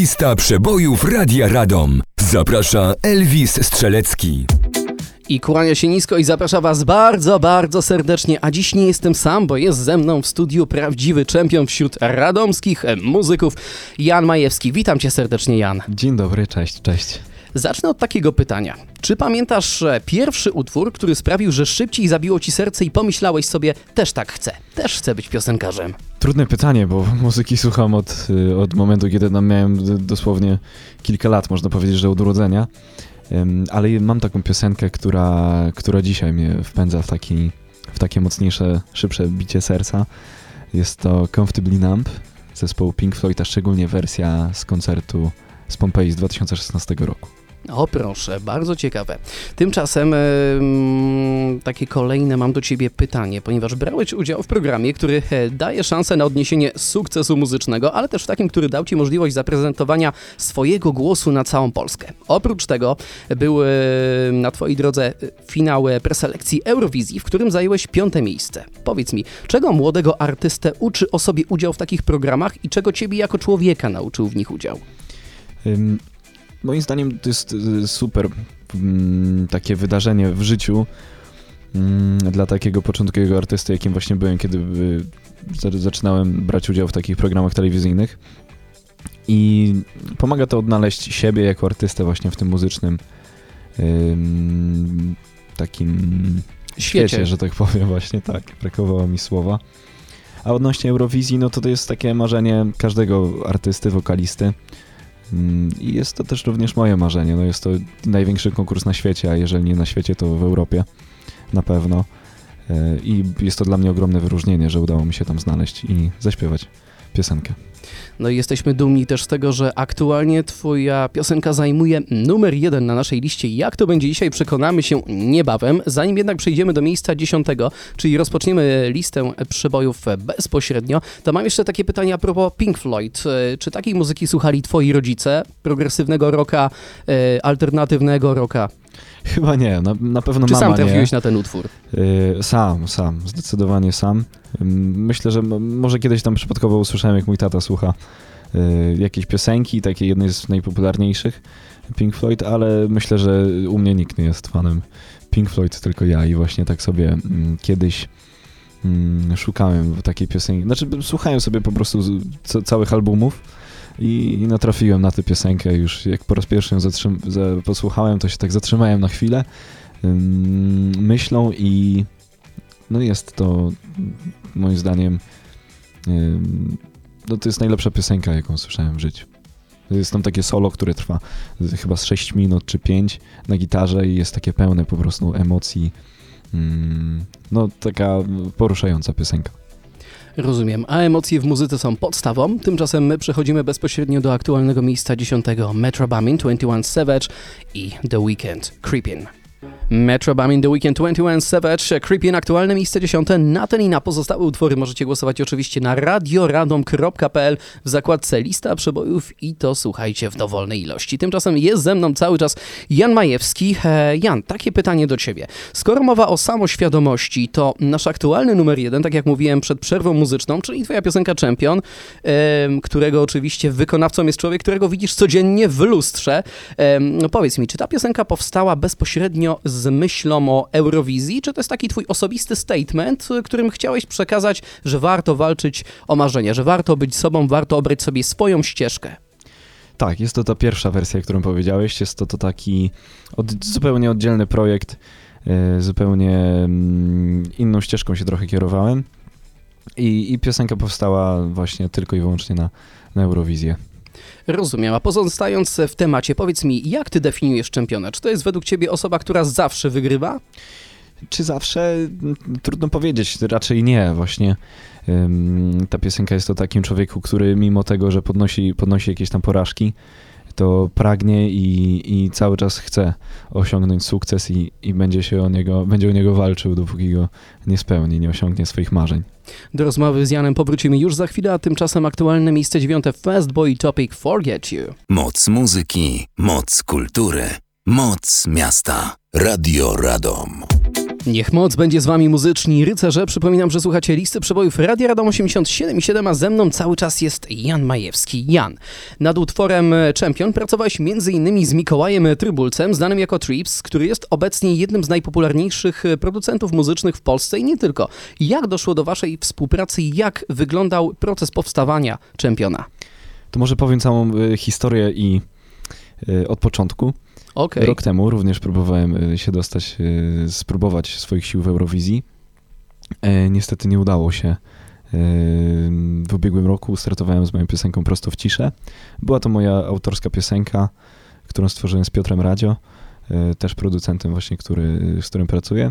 Lista przebojów Radia Radom. Zaprasza Elvis Strzelecki. I kłania się nisko i zaprasza Was bardzo, bardzo serdecznie. A dziś nie jestem sam, bo jest ze mną w studiu prawdziwy czempion wśród radomskich muzyków, Jan Majewski. Witam Cię serdecznie, Jan. Dzień dobry, cześć. Zacznę od takiego pytania. Czy pamiętasz pierwszy utwór, który sprawił, że szybciej zabiło Ci serce i pomyślałeś sobie, też tak chcę, też chcę być piosenkarzem? Trudne pytanie, bo muzyki słucham od momentu, kiedy miałem dosłownie kilka lat, można powiedzieć, że od urodzenia. Ale mam taką piosenkę, która dzisiaj mnie wpędza w takie mocniejsze, szybsze bicie serca. Jest to Comfortably Numb zespołu Pink Floyd, a szczególnie wersja z koncertu z Pompeii z 2016 roku. O proszę, bardzo ciekawe. Tymczasem takie kolejne mam do Ciebie pytanie, ponieważ brałeś udział w programie, który daje szansę na odniesienie sukcesu muzycznego, ale też w takim, który dał Ci możliwość zaprezentowania swojego głosu na całą Polskę. Oprócz tego były na Twojej drodze finały preselekcji Eurowizji, w którym zajęłeś 5. miejsce. Powiedz mi, czego młodego artystę uczy osobie udział w takich programach i czego Ciebie jako człowieka nauczył w nich udział? Moim zdaniem to jest super takie wydarzenie w życiu dla takiego początkowego artysty, jakim właśnie byłem, kiedy zaczynałem brać udział w takich programach telewizyjnych. I pomaga to odnaleźć siebie jako artystę właśnie w tym muzycznym takim świecie, że tak powiem, właśnie tak, brakowało mi słowa. A odnośnie Eurowizji, no to jest takie marzenie każdego artysty, wokalisty. I jest to też również moje marzenie. No jest to największy konkurs na świecie, a jeżeli nie na świecie, to w Europie na pewno. I jest to dla mnie ogromne wyróżnienie, że udało mi się tam znaleźć i zaśpiewać piosenkę. No i jesteśmy dumni też z tego, że aktualnie Twoja piosenka zajmuje numer 1 na naszej liście. Jak to będzie dzisiaj, przekonamy się niebawem. Zanim jednak przejdziemy do miejsca 10, czyli rozpoczniemy listę przebojów bezpośrednio, to mam jeszcze takie pytanie a propos Pink Floyd. Czy takiej muzyki słuchali Twoi rodzice? Progresywnego rocka, alternatywnego rocka? Chyba nie, na pewno Czy mama sam trafiłeś nie. na ten utwór? Sam, zdecydowanie sam. Myślę, że może kiedyś tam przypadkowo usłyszałem, jak mój tata słucha jakiejś piosenki, takiej jednej z najpopularniejszych Pink Floyd, ale myślę, że u mnie nikt nie jest fanem Pink Floyd, tylko ja i właśnie tak sobie kiedyś szukałem takiej piosenki. Znaczy słuchałem sobie po prostu całych albumów i natrafiłem na tę piosenkę już jak po raz pierwszy ją posłuchałem, to się tak zatrzymałem na chwilę myślą i no jest to moim zdaniem no to jest najlepsza piosenka, jaką słyszałem w życiu. Jest tam takie solo, które trwa chyba z 6 minut czy 5 na gitarze i jest takie pełne po prostu emocji. No taka poruszająca piosenka. Rozumiem, a emocje w muzyce są podstawą. Tymczasem my przechodzimy bezpośrednio do aktualnego miejsca 10. Metro Boomin, 21 Savage i The Weeknd, Creepin'. Metro Boomin, The Weeknd, 21 Savage, Creepin', aktualne miejsce 10. Na ten i na pozostałe utwory możecie głosować oczywiście na radioradom.pl w zakładce lista przebojów i to słuchajcie w dowolnej ilości. Tymczasem jest ze mną cały czas Jan Majewski. Jan, takie pytanie do Ciebie. Skoro mowa o samoświadomości, to nasz aktualny numer 1, tak jak mówiłem przed przerwą muzyczną, czyli Twoja piosenka Champion, którego oczywiście wykonawcą jest człowiek, którego widzisz codziennie w lustrze. No powiedz mi, czy ta piosenka powstała bezpośrednio z myślą o Eurowizji, czy to jest taki Twój osobisty statement, którym chciałeś przekazać, że warto walczyć o marzenia, że warto być sobą, warto obrać sobie swoją ścieżkę? Tak, jest to ta pierwsza wersja, którą powiedziałeś. Jest to taki zupełnie oddzielny projekt, zupełnie inną ścieżką się trochę kierowałem i piosenka powstała właśnie tylko i wyłącznie na Eurowizję. Rozumiem, a pozostając w temacie, powiedz mi, jak Ty definiujesz czempiona? Czy to jest według Ciebie osoba, która zawsze wygrywa? Czy zawsze? Trudno powiedzieć, raczej nie. Właśnie ta piosenka jest o takim człowieku, który mimo tego, że podnosi jakieś tam porażki, to pragnie i cały czas chce osiągnąć sukces i będzie o niego walczył, dopóki go nie spełni, nie osiągnie swoich marzeń. Do rozmowy z Janem powrócimy już za chwilę, a tymczasem aktualne miejsce 9. Fastboy Topic Forget You. Moc muzyki, moc kultury, moc miasta. Radio Radom. Niech moc będzie z wami muzyczni rycerze. Przypominam, że słuchacie listy przebojów Radia Radom 87,7, a ze mną cały czas jest Jan Majewski. Jan, nad utworem Champion pracowałeś m.in. z Mikołajem Trybulcem, znanym jako Trips, który jest obecnie jednym z najpopularniejszych producentów muzycznych w Polsce i nie tylko. Jak doszło do waszej współpracy i jak wyglądał proces powstawania Championa? To może powiem całą historię i od początku. Okay. Rok temu również próbowałem się dostać, spróbować swoich sił w Eurowizji. Niestety nie udało się. W ubiegłym roku startowałem z moją piosenką Prosto w ciszę. Była to moja autorska piosenka, którą stworzyłem z Piotrem Radzio, też producentem właśnie, z którym pracuję.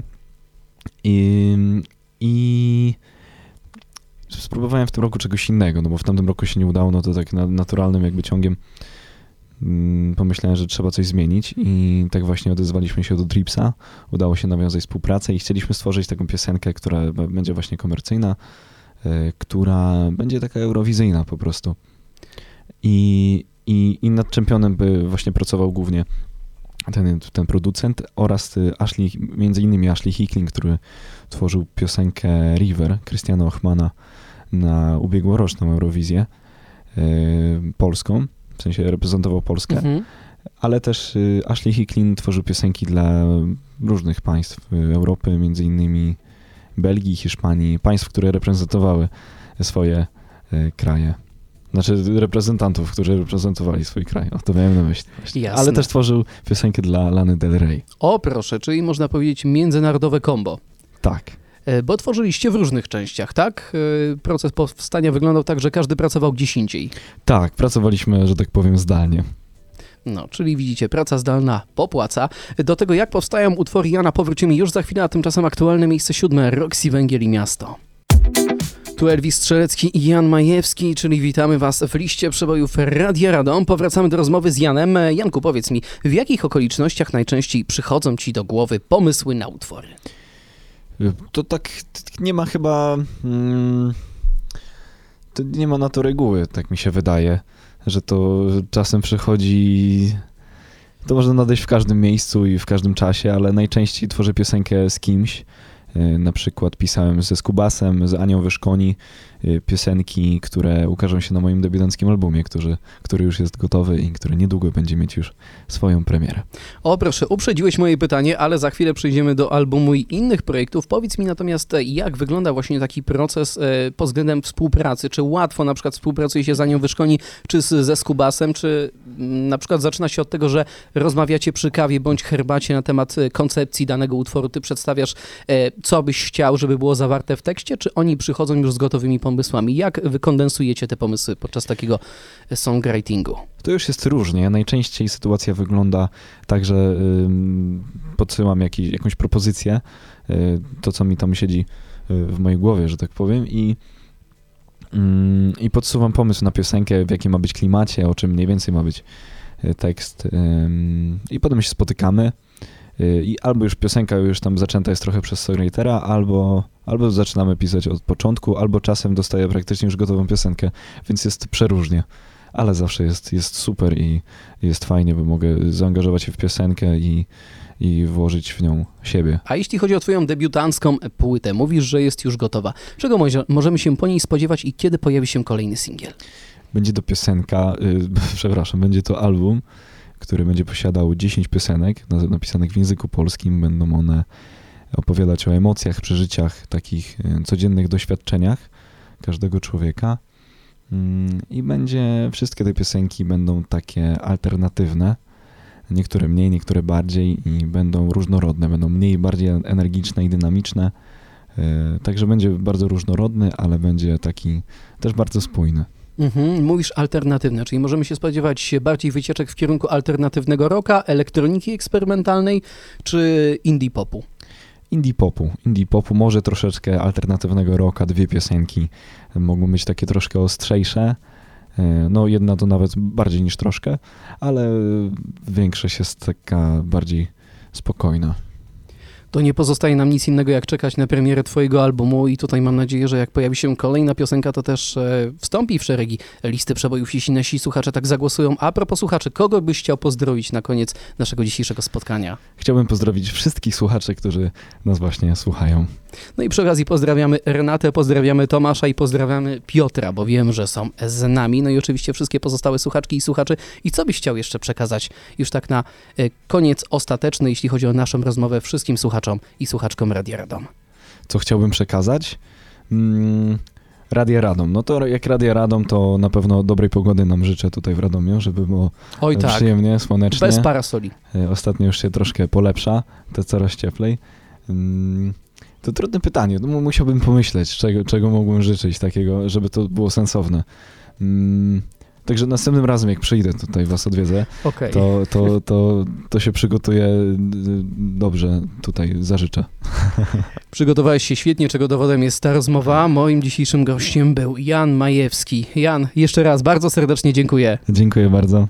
I spróbowałem w tym roku czegoś innego, no bo w tamtym roku się nie udało, no to tak naturalnym jakby ciągiem pomyślałem, że trzeba coś zmienić i tak właśnie odezwaliśmy się do Tripsa, udało się nawiązać współpracę i chcieliśmy stworzyć taką piosenkę, która będzie właśnie komercyjna, która będzie taka eurowizyjna po prostu. I nad Championem by właśnie pracował głównie ten producent oraz między innymi Ashley Hickling, który tworzył piosenkę River Krystiana Ochmana na ubiegłoroczną Eurowizję polską. W sensie reprezentował Polskę, ale też Ashley Hickling tworzył piosenki dla różnych państw Europy, między innymi Belgii, Hiszpanii, państw, które reprezentowały swoje kraje. Znaczy reprezentantów, którzy reprezentowali swój kraj. O, to miałem na myśli. Ale też tworzył piosenkę dla Lany Del Rey. O proszę, czyli można powiedzieć międzynarodowe combo. Tak. Bo tworzyliście w różnych częściach, tak? Proces powstania wyglądał tak, że każdy pracował gdzieś indziej. Tak, pracowaliśmy, że tak powiem, zdalnie. No, czyli widzicie, praca zdalna popłaca. Do tego, jak powstają utwory Jana, powrócimy już za chwilę, a tymczasem aktualne miejsce 7. Roxy Węgiel i Miasto. Tu Elvis Strzelecki i Jan Majewski, czyli witamy was w liście przebojów Radia Radom. Powracamy do rozmowy z Janem. Janku, powiedz mi, w jakich okolicznościach najczęściej przychodzą ci do głowy pomysły na utwory? To tak nie ma chyba... To nie ma na to reguły, tak mi się wydaje, że to czasem przychodzi... To może nadejść w każdym miejscu i w każdym czasie, ale najczęściej tworzę piosenkę z kimś. Na przykład pisałem ze Skubasem, z Anią Wyszkoni piosenki, które ukażą się na moim debiutanckim albumie, który już jest gotowy i który niedługo będzie mieć już swoją premierę. O proszę, uprzedziłeś moje pytanie, ale za chwilę przejdziemy do albumu i innych projektów. Powiedz mi natomiast, jak wygląda właśnie taki proces pod względem współpracy? Czy łatwo na przykład współpracuje się z Anią Wyszkoni, czy ze Skubasem, czy na przykład zaczyna się od tego, że rozmawiacie przy kawie bądź herbacie na temat koncepcji danego utworu, ty przedstawiasz co byś chciał, żeby było zawarte w tekście, czy oni przychodzą już z gotowymi pomysłami? Jak wy kondensujecie te pomysły podczas takiego songwritingu? To już jest różnie. Najczęściej sytuacja wygląda tak, że podsyłam jakąś propozycję, to co mi tam siedzi w mojej głowie, że tak powiem, i podsuwam pomysł na piosenkę, w jakim ma być klimacie, o czym mniej więcej ma być tekst. I potem się spotykamy. I albo już piosenka już tam zaczęta jest trochę przez songwritera, albo zaczynamy pisać od początku, albo czasem dostaję praktycznie już gotową piosenkę, więc jest przeróżnie. Ale zawsze jest super i jest fajnie, bo mogę zaangażować się w piosenkę i włożyć w nią siebie. A jeśli chodzi o twoją debiutancką płytę, mówisz, że jest już gotowa. Czego możemy się po niej spodziewać i kiedy pojawi się kolejny singiel? Będzie to piosenka, będzie to album, który będzie posiadał 10 piosenek napisanych w języku polskim. Będą one opowiadać o emocjach, przeżyciach, takich codziennych doświadczeniach każdego człowieka. I wszystkie te piosenki będą takie alternatywne. Niektóre mniej, niektóre bardziej i będą różnorodne. Będą mniej, bardziej energiczne i dynamiczne. Także będzie bardzo różnorodny, ale będzie taki też bardzo spójny. Mówisz alternatywne, czyli możemy się spodziewać bardziej wycieczek w kierunku alternatywnego rocka, elektroniki eksperymentalnej czy indie popu? Indie popu, może troszeczkę alternatywnego rocka, 2 piosenki mogą być takie troszkę ostrzejsze, no jedna to nawet bardziej niż troszkę, ale większość jest taka bardziej spokojna. To nie pozostaje nam nic innego, jak czekać na premierę twojego albumu i tutaj mam nadzieję, że jak pojawi się kolejna piosenka, to też wstąpi w szeregi listy przebojów, jeśli nasi słuchacze tak zagłosują. A propos słuchaczy, kogo byś chciał pozdrowić na koniec naszego dzisiejszego spotkania? Chciałbym pozdrowić wszystkich słuchaczy, którzy nas właśnie słuchają. No i przy okazji pozdrawiamy Renatę, pozdrawiamy Tomasza i pozdrawiamy Piotra, bo wiem, że są z nami. No i oczywiście wszystkie pozostałe słuchaczki i słuchaczy. I co byś chciał jeszcze przekazać już tak na koniec ostateczny, jeśli chodzi o naszą rozmowę wszystkim słuchaczom i słuchaczkom Radia Radom? Co chciałbym przekazać? Radia Radom. No to jak Radia Radom, to na pewno dobrej pogody nam życzę tutaj w Radomiu, żeby było przyjemnie, słonecznie. Bez parasoli. Ostatnio już się troszkę polepsza, to coraz cieplej. To trudne pytanie. No, musiałbym pomyśleć, czego mógłbym życzyć takiego, żeby to było sensowne. Także następnym razem, jak przyjdę tutaj, was odwiedzę, to się przygotuję dobrze, tutaj zażyczę. Przygotowałeś się świetnie, czego dowodem jest ta rozmowa. Moim dzisiejszym gościem był Jan Majewski. Jan, jeszcze raz bardzo serdecznie dziękuję. Dziękuję bardzo.